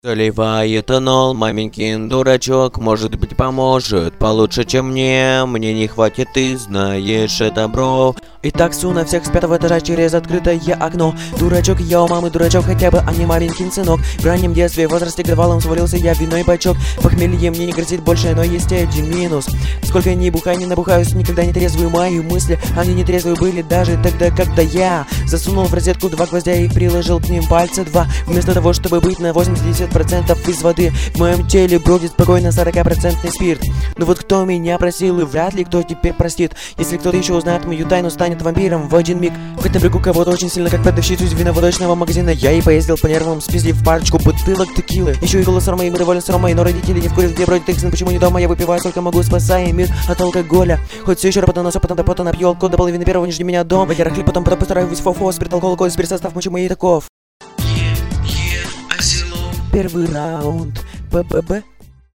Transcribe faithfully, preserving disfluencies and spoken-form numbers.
Заливай этанол, маменькин дурачок, может быть поможет получше, чем мне. Мне не хватит, ты знаешь это, бро. Итак, су на всех с пятого этажа через открытое окно. Дурачок, я у мамы дурачок, хотя бы, а не маменькин сынок. В раннем детстве, в возрасте годовалом свалился я в виной бачок. Похмелье мне не грозит больше, но есть один минус. Сколько ни бухай, не набухаюсь, никогда не трезвые мои мысли. Они не трезвые были даже тогда, когда я засунул в розетку два гвоздя и приложил к ним пальца два. Вместо того, чтобы быть на восемьдесят процентов из воды, в моем теле бродит спокойно сорокапроцентный спирт. Ну вот кто меня просил, и вряд ли кто теперь простит. Если кто-то еще узнает мою тайну, станет вампиром в один миг. Хоть напрягу кого-то очень сильно, как продавщицу из виноводочного магазина. Я и поездил по нервам, спиздив парочку бутылок текилы. Еще и голос Ромой, мы довольны с Ромой, но родители не в куре, где бродит их сын, почему не дома? Я выпиваю, сколько могу, спасая мир от алкоголя. Хоть все еще работаю, но потом до пота напью алкоголь до половины первого, не жди меня дома. Вагера хлеб, потом потом постараюсь фофо, спирт, алкоголь, коли, спирт, состав, почему я и таков. Yeah, yeah, Первый раунд. Б-б-б.